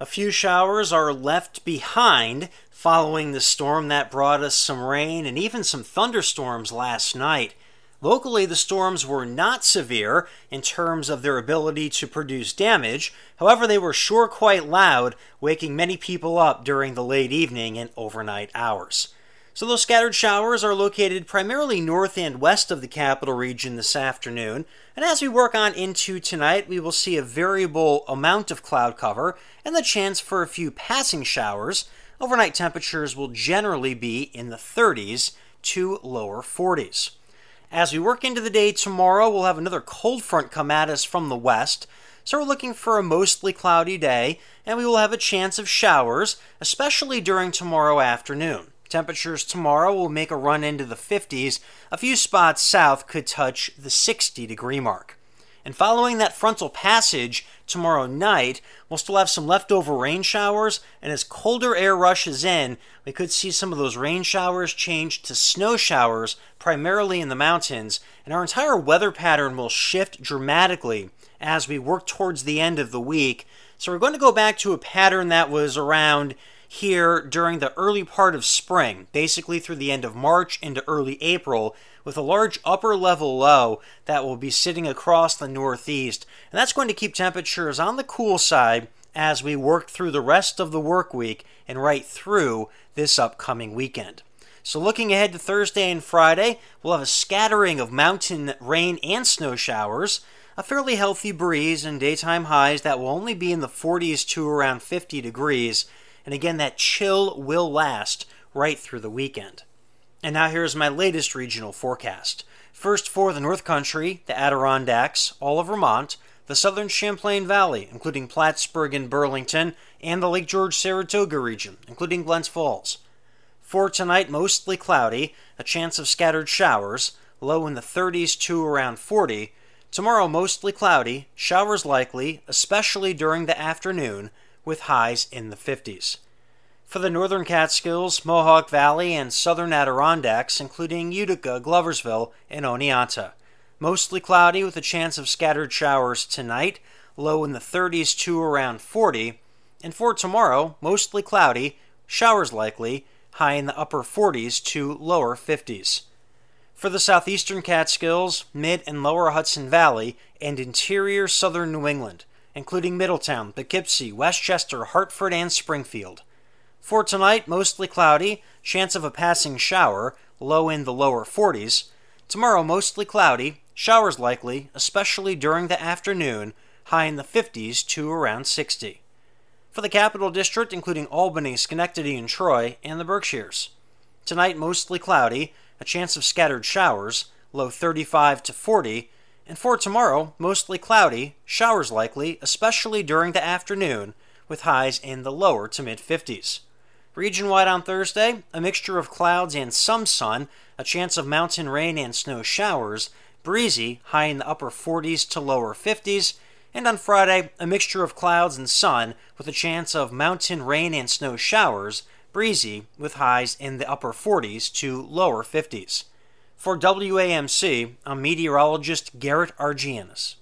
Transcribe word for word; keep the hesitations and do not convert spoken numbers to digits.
A few showers are left behind following the storm that brought us some rain and even some thunderstorms last night. Locally, the storms were not severe in terms of their ability to produce damage. However, they were sure quite loud, waking many people up during the late evening and overnight hours. So those scattered showers are located primarily north and west of the capital region this afternoon. And as we work on into tonight, we will see a variable amount of cloud cover and the chance for a few passing showers. Overnight temperatures will generally be in the thirties to lower forties. As we work into the day tomorrow, we'll have another cold front come at us from the west. So we're looking for a mostly cloudy day, and we will have a chance of showers, especially during tomorrow afternoon. Temperatures tomorrow will make a run into the fifties. A few spots south could touch the sixty degree mark. And following that frontal passage tomorrow night, we'll still have some leftover rain showers, and as colder air rushes in, we could see some of those rain showers change to snow showers, primarily in the mountains, and our entire weather pattern will shift dramatically as we work towards the end of the week. So we're going to go back to a pattern that was around here during the early part of spring, basically through the end of March into early April, with a large upper level low that will be sitting across the northeast. And that's going to keep temperatures on the cool side as we work through the rest of the work week and right through this upcoming weekend. So looking ahead to Thursday and Friday, we'll have a scattering of mountain rain and snow showers, a fairly healthy breeze, and daytime highs that will only be in the forties to around fifty degrees. And again, that chill will last right through the weekend. And now here's my latest regional forecast. First for the North Country, the Adirondacks, all of Vermont, the southern Champlain Valley, including Plattsburgh and Burlington, and the Lake George-Saratoga region, including Glens Falls. For tonight, mostly cloudy, a chance of scattered showers, low in the thirties to around forty. Tomorrow, mostly cloudy, showers likely, especially during the afternoon, with highs in the fifties. For the northern Catskills, Mohawk Valley, and southern Adirondacks, including Utica, Gloversville, and Oneonta. Mostly cloudy with a chance of scattered showers tonight, low in the thirties to around forty. And for tomorrow, mostly cloudy, showers likely, high in the upper forties to lower fifties. For the southeastern Catskills, mid and lower Hudson Valley, and interior southern New England, including Middletown, Poughkeepsie, Westchester, Hartford, and Springfield. For tonight, mostly cloudy, chance of a passing shower, low in the lower forties. Tomorrow, mostly cloudy, showers likely, especially during the afternoon, high in the fifties to around sixty. For the Capital District, including Albany, Schenectady, and Troy, and the Berkshires. Tonight, mostly cloudy, a chance of scattered showers, low thirty-five to forty. And for tomorrow, mostly cloudy, showers likely, especially during the afternoon, with highs in the lower to mid-fifties. Region-wide on Thursday, a mixture of clouds and some sun, a chance of mountain rain and snow showers, breezy, high in the upper forties to lower fifties, and on Friday, a mixture of clouds and sun with a chance of mountain rain and snow showers, breezy, with highs in the upper forties to lower fifties. For W A M C, I'm meteorologist Garrett Argianis.